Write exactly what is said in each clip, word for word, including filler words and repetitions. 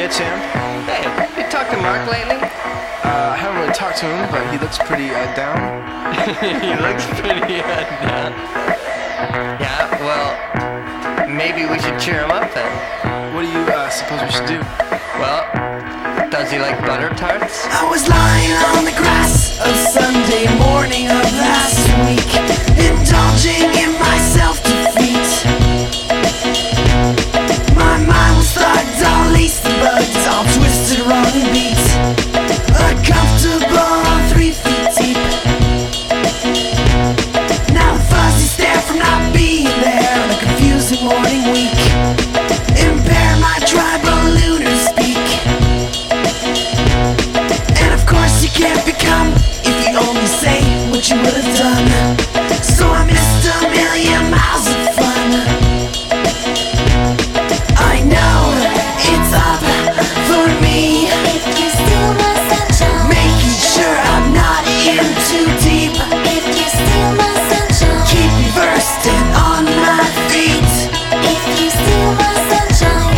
Shit, Sam. Hey, you talked to Mark lately? Uh, I haven't really talked to him, but he looks pretty uh, down. He looks pretty uh, down. Yeah, well, maybe we should cheer him up then. What do you uh, suppose we should do? Well, does he like butter tarts? I was lying on the grass of Sunday morning of last week, indulging in my self-defeat. My mind was thugged, all laced and bugged, all twisted, wrong and beat. Uncomfortable, three feet deep. Now a fuzzy stare from not being there on a confusing morning week. Impair my tribal lunar speak. And of course you can't become if you only say what you would have done. So I missed a million miles of fun. I know it's up for me, If you steal my sunshine, making sure I'm not in too deep. if you steal my sunshine, Keep me versed and on my feet. if you steal my sunshine,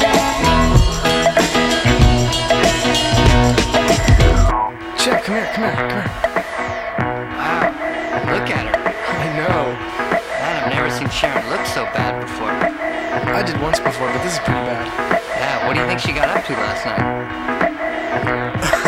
Chip, come here, come here, come here. Wow, look at her. I know. Man, I've never seen Sharon look so bad before. I did once before, but this is pretty bad. Yeah, what do you think she got up to last night?